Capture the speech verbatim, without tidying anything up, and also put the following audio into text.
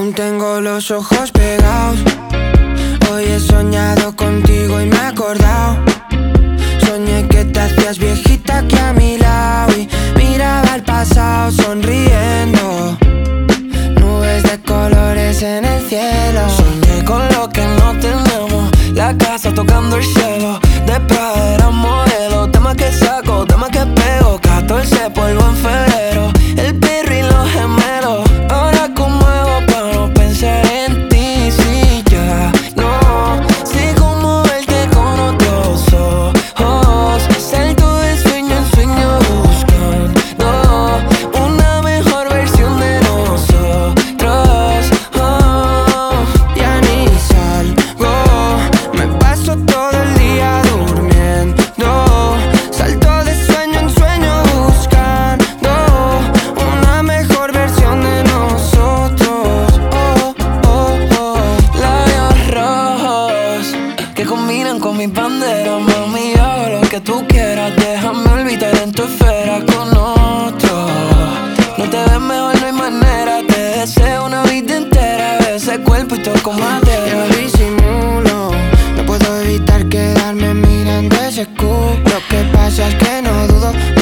Aún tengo los ojos pegados. Hoy he soñado contigo y me he acordado. Soñé que te hacías viejita aquí a mi lado y miraba al pasado sonriendo. Nubes de colores en el cielo. Soñé con lo que no tenemos, la casa tocando el cielo. De Prada era modelo, tema que saco, tema que pego. catorce polvo en febrero, el perro y los gemelos. Ahora como hago para no pensar en ti, si ya no sé cómo verte con otros ojos. Salto de sueño en sueño buscando una mejor versión de nosotros. Oh, Ya ni salgo, me paso todo el día durmiendo. Salto de sueño en sueño buscando una mejor versión de nosotros. Oh, oh, oh. labios rojos que combinan con mis banderas. Mami, hago lo que tú quieras, déjame olvidar en tu esfera con otro. No te ves mejor, no hay manera. Te deseo una vida entera, ese cuerpo y todo con madera. Yo disimulo, no puedo evitar quedarme mirando ese culo. Lo que pasa es que no dudo